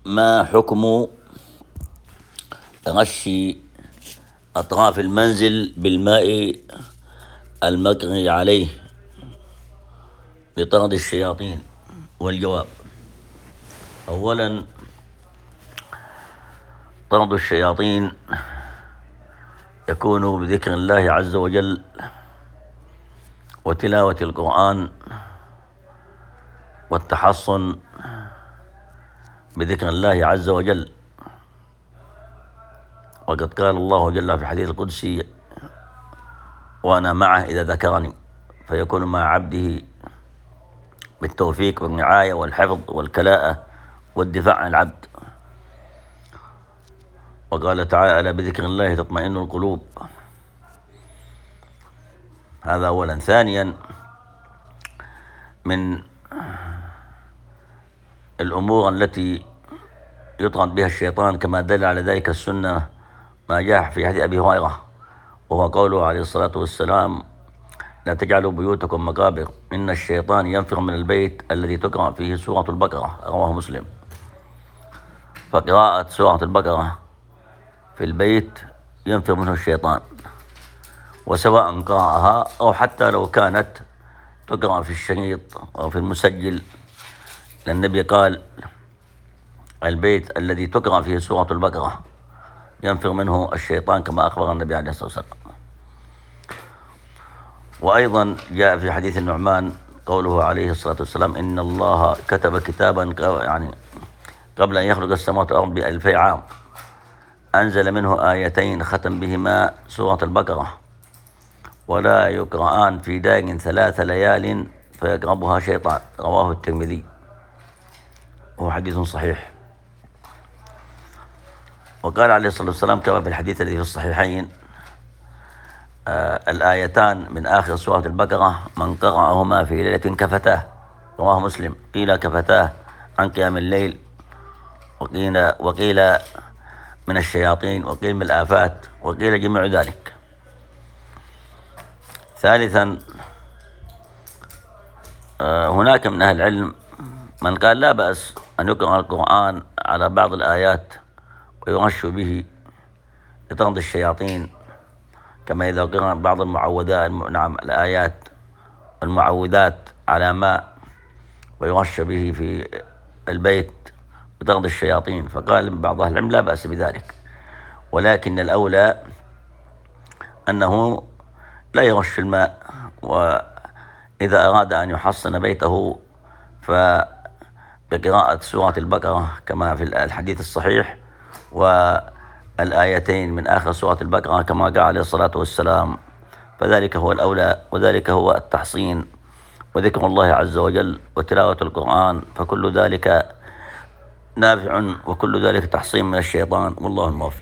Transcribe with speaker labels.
Speaker 1: ما حكم غشي أطراف المنزل بالماء المغلي عليه لطرد الشياطين؟ والجواب: أولا، طرد الشياطين يكون بذكر الله عز وجل وتلاوة القرآن والتحصن بذكر الله عز وجل. وقد قال الله جل في الحديث القدسي: وأنا معه إذا ذكرني، فيكون مع عبده بالتوفيق والرعاية والحفظ والكلاءة والدفاع عن العبد. وقال تعالى: ألا بذكر الله تطمئن القلوب. هذا أولا. ثانيا، من الأمور التي يطرد بها الشيطان كما دل على ذلك السنة ما جاء في حديث أبي هريرة، وهو قوله عليه الصلاة والسلام: لا تجعلوا بيوتكم مقابر، إن الشيطان ينفر من البيت الذي تقرأ فيه سورة البقرة. رواه مسلم. فقراءة سورة البقرة في البيت ينفر منه الشيطان، وسواء قرأها أو حتى لو كانت تقرأ في الشريط أو في المسجل، لأن النبي قال: البيت الذي تقرأ فيه سورة البقرة ينفر منه الشيطان، كما أخبر النبي عليه الصلاة والسلام. وأيضا جاء في حديث النعمان قوله عليه الصلاة والسلام: إن الله كتب كتابا يعني قبل أن يخلق السماوات والأرض ب2000 عام، أنزل منه آيتين ختم بهما سورة البقرة، ولا يقرآن في دار 3 ليال فيقربها شيطان. رواه الترمذي، وهو حديث صحيح. وقال عليه الصلاة والسلام كما في الحديث الذي في الصحيحين: الآيتان من آخر سورة البقرة من قرأهما في ليلة كفتاه. رواه مسلم. قيل كفتاه عن قيام الليل، وقيل من الشياطين، وقيل من الآفات، وقيل جميع ذلك. ثالثا، هناك من أهل العلم من قال لا بأس أن يقرأ القرآن على بعض الآيات ويرش به لطرد الشياطين، كما إذا قرأ بعض المعوذات، الآيات المعوذات على ماء ويرش به في البيت لطرد الشياطين. فقال بعض أهل العلم لا بأس بذلك، ولكن الأولى أنه لا يرش الماء، وإذا أراد أن يحصن بيته فبقراءة سورة البقرة كما في الحديث الصحيح، والآيتين من آخر سورة البقرة كما قال عليه الصلاة والسلام، فذلك هو الأولى، وذلك هو التحصين وذكر الله عز وجل وتلاوة القرآن، فكل ذلك نافع وكل ذلك تحصين من الشيطان، والله الموفق.